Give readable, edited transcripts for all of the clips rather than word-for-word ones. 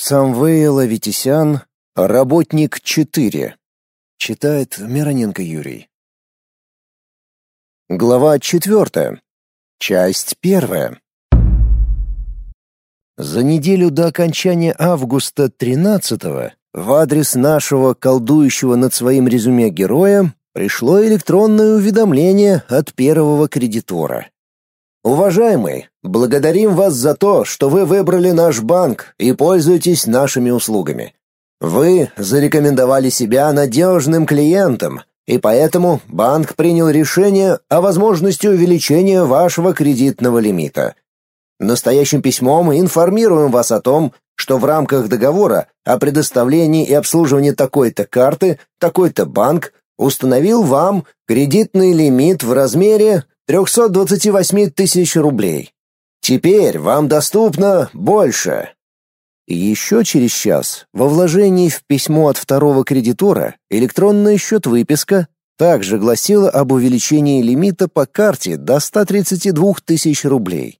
Самвел Аветисян, работник 4. Читает Мироненко Юрий. Глава 4. Часть 1. За неделю до окончания августа 13-го в адрес нашего колдующего над своим резюме героя пришло электронное уведомление от первого кредитора. Уважаемый, благодарим вас за то, что вы выбрали наш банк и пользуетесь нашими услугами. Вы зарекомендовали себя надежным клиентом, и поэтому банк принял решение о возможности увеличения вашего кредитного лимита. Настоящим письмом информируем вас о том, что в рамках договора о предоставлении и обслуживании такой-то карты, такой-то банк установил вам кредитный лимит в размере 328 тысяч рублей. Теперь вам доступно больше. Еще через час во вложении в письмо от второго кредитора электронная счет-выписка также гласила об увеличении лимита по карте до 132 тысяч рублей.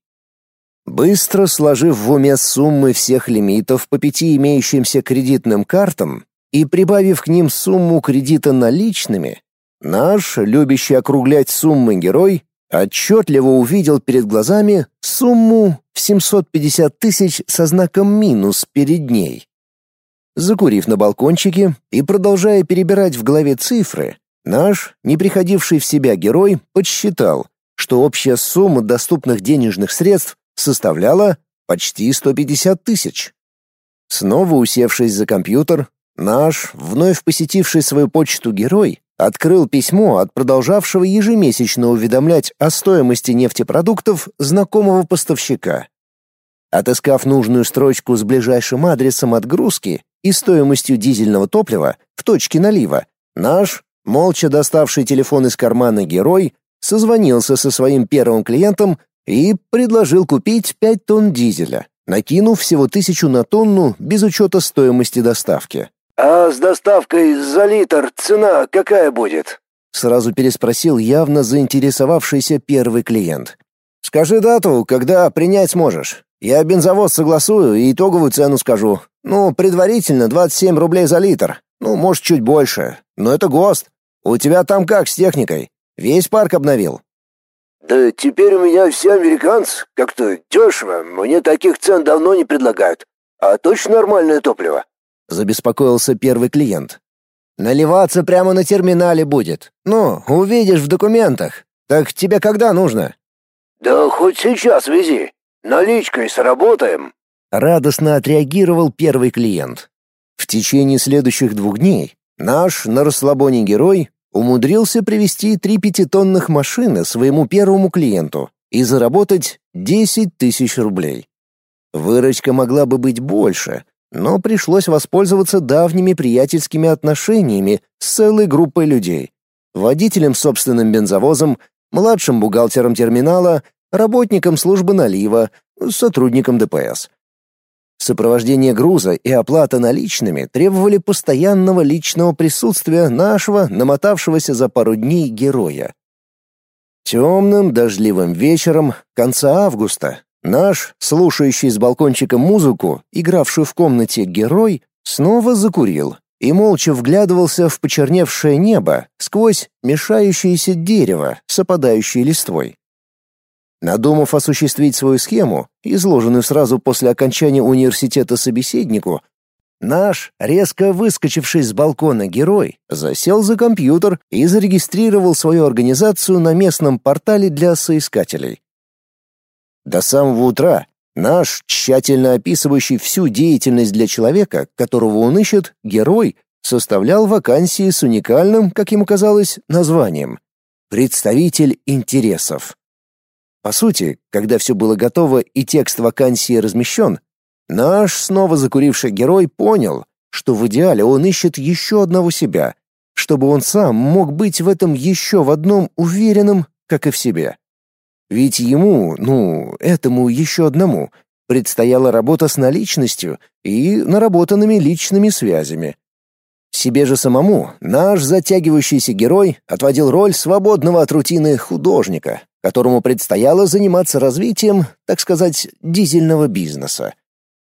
Быстро сложив в уме суммы всех лимитов по 5 имеющимся кредитным картам и прибавив к ним сумму кредита наличными, наш, любящий округлять суммы герой, отчетливо увидел перед глазами сумму в 750 тысяч со знаком минус перед ней. Закурив на балкончике и продолжая перебирать в голове цифры, наш, не приходивший в себя герой, подсчитал, что общая сумма доступных денежных средств составляла почти 150 тысяч. Снова усевшись за компьютер, наш, вновь посетивший свою почту герой, открыл письмо от продолжавшего ежемесячно уведомлять о стоимости нефтепродуктов знакомого поставщика. Отыскав нужную строчку с ближайшим адресом отгрузки и стоимостью дизельного топлива в точке налива, наш, молча доставший телефон из кармана герой, созвонился со своим первым клиентом и предложил купить 5 тонн дизеля, накинув всего 1000 на тонну без учета стоимости доставки. «А с доставкой за литр цена какая будет?» — сразу переспросил явно заинтересовавшийся первый клиент. «Скажи дату, когда принять сможешь. Я бензовоз согласую и итоговую цену скажу. Ну, предварительно 27 рублей за литр. Ну, может, чуть больше. Но это ГОСТ. У тебя там как с техникой? Весь парк обновил?» «Да теперь у меня все американцы. Как-то дешево. Мне таких цен давно не предлагают. А точно нормальное топливо?» — забеспокоился первый клиент. «Наливаться прямо на терминале будет. Ну, увидишь в документах. Так тебе когда нужно?» «Да хоть сейчас вези. Наличкой сработаем», — радостно отреагировал первый клиент. В течение следующих 2 дней наш на расслабоне герой умудрился привезти 3 пятитонных машины своему первому клиенту и заработать 10 тысяч рублей. Выручка могла бы быть больше, но пришлось воспользоваться давними приятельскими отношениями с целой группой людей: водителем с собственным бензовозом, младшим бухгалтером терминала, работником службы налива, сотрудником ДПС. Сопровождение груза и оплата наличными требовали постоянного личного присутствия нашего, намотавшегося за пару дней героя. Темным дождливым вечером конца августа наш, слушающий с балкончика музыку, игравшую в комнате герой, снова закурил и молча вглядывался в почерневшее небо сквозь мешающееся дерево с опадающей листвой. Надумав осуществить свою схему, изложенную сразу после окончания университета собеседнику, наш, резко выскочивший с балкона герой, засел за компьютер и зарегистрировал свою организацию на местном портале для соискателей. До самого утра наш, тщательно описывающий всю деятельность для человека, которого он ищет, герой, составлял вакансии с уникальным, как ему казалось, названием «Представитель интересов». По сути, когда все было готово и текст вакансии размещен, наш снова закуривший герой понял, что в идеале он ищет еще одного себя, чтобы он сам мог быть в этом еще в одном уверенным, как и в себе. Ведь ему, этому еще одному, предстояла работа с наличностью и наработанными личными связями. Себе же самому наш затягивающийся герой отводил роль свободного от рутины художника, которому предстояло заниматься развитием, так сказать, дизельного бизнеса.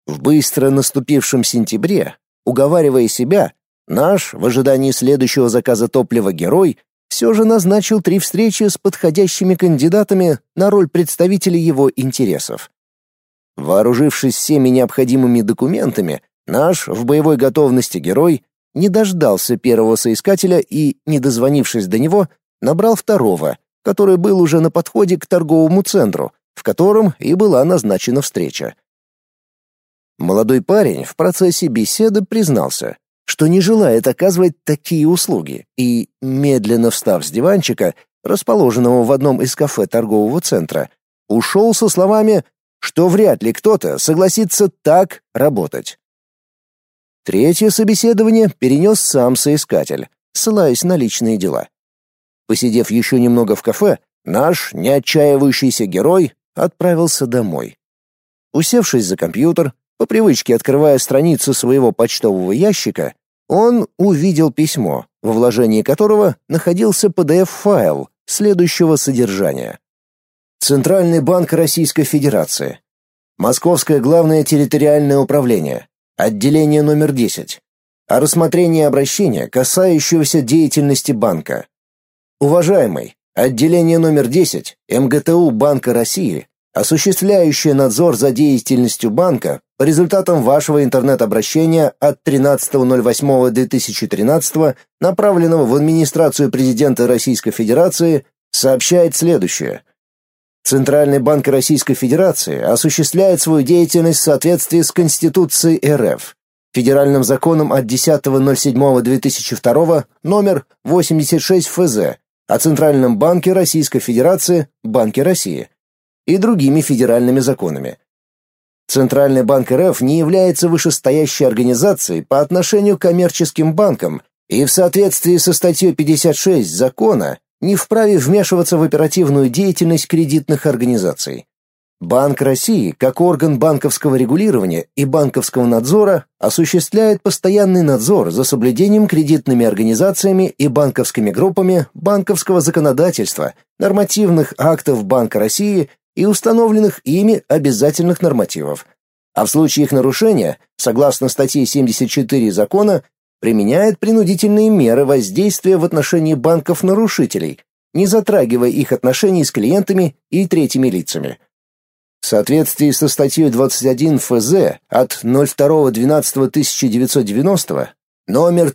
В быстро наступившем сентябре, уговаривая себя, наш, в ожидании следующего заказа топлива герой, все же назначил 3 встречи с подходящими кандидатами на роль представителей его интересов. Вооружившись всеми необходимыми документами, наш в боевой готовности герой не дождался первого соискателя и, не дозвонившись до него, набрал второго, который был уже на подходе к торговому центру, в котором и была назначена встреча. Молодой парень в процессе беседы признался, что не желает оказывать такие услуги, и, медленно встав с диванчика, расположенного в одном из кафе торгового центра, ушел со словами, что вряд ли кто-то согласится так работать. Третье собеседование перенес сам соискатель, ссылаясь на личные дела. Посидев еще немного в кафе, наш не отчаивающийся герой отправился домой. Усевшись за компьютер, по привычке открывая страницу своего почтового ящика, он увидел письмо, во вложении которого находился PDF-файл следующего содержания. Центральный банк Российской Федерации. Московское главное территориальное управление. Отделение номер 10. О рассмотрении обращения, касающегося деятельности банка. Уважаемый, отделение номер 10 МГТУ Банка России, осуществляющее надзор за деятельностью банка по результатам вашего интернет-обращения от 13.08.2013, направленного в администрацию президента Российской Федерации, сообщает следующее. Центральный банк Российской Федерации осуществляет свою деятельность в соответствии с Конституцией РФ, Федеральным законом от 10.07.2002 номер 86 ФЗ о Центральном банке Российской Федерации, Банке России и другими федеральными законами. Центральный банк РФ не является вышестоящей организацией по отношению к коммерческим банкам и в соответствии со статьей 56 закона не вправе вмешиваться в оперативную деятельность кредитных организаций. Банк России, как орган банковского регулирования и банковского надзора, осуществляет постоянный надзор за соблюдением кредитными организациями и банковскими группами банковского законодательства, нормативных актов Банка России и установленных ими обязательных нормативов. А в случае их нарушения, согласно статье 74 закона, применяет принудительные меры воздействия в отношении банков-нарушителей, не затрагивая их отношений с клиентами и третьими лицами. В соответствии со статьей 21 ФЗ от 02.12.1990 номер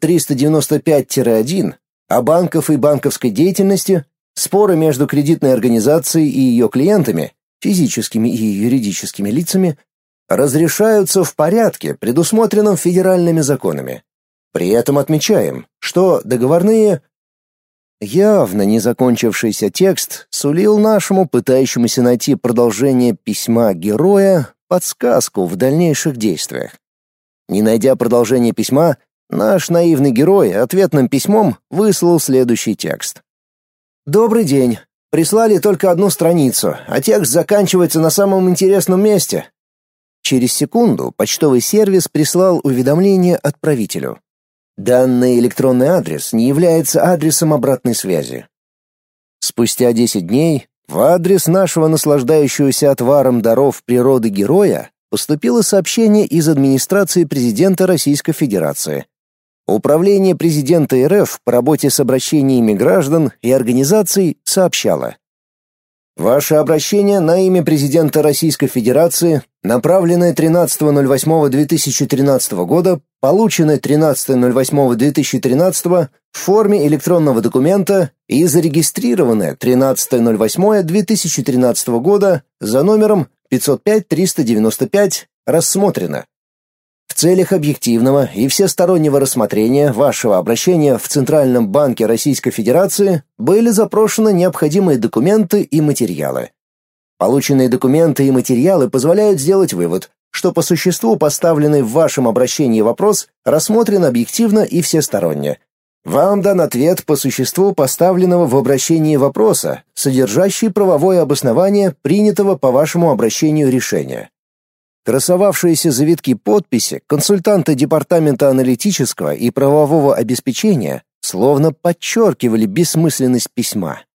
395-1 о банках и банковской деятельности, споры между кредитной организацией и ее клиентами, физическими и юридическими лицами, разрешаются в порядке, предусмотренном федеральными законами. При этом отмечаем, что договорные... Явно не закончившийся текст сулил нашему пытающемуся найти продолжение письма героя подсказку в дальнейших действиях. Не найдя продолжение письма, наш наивный герой ответным письмом выслал следующий текст. «Добрый день. Прислали только одну страницу, а текст заканчивается на самом интересном месте». Через секунду почтовый сервис прислал уведомление отправителю. Данный электронный адрес не является адресом обратной связи. Спустя 10 дней в адрес нашего наслаждающегося отваром даров природы героя поступило сообщение из администрации президента Российской Федерации. Управление президента РФ по работе с обращениями граждан и организаций сообщало: ваше обращение на имя президента Российской Федерации, направленное 13.08.2013 года, полученное 13.08.2013 в форме электронного документа и зарегистрированное 13.08.2013 года за номером 505-395, рассмотрено. В целях объективного и всестороннего рассмотрения вашего обращения в Центральном банке Российской Федерации были запрошены необходимые документы и материалы. Полученные документы и материалы позволяют сделать вывод, что по существу поставленный в вашем обращении вопрос рассмотрен объективно и всесторонне. Вам дан ответ по существу поставленного в обращении вопроса, содержащий правовое обоснование принятого по вашему обращению решения. Красовавшиеся завитки подписи консультанта Департамента аналитического и правового обеспечения словно подчеркивали бессмысленность письма.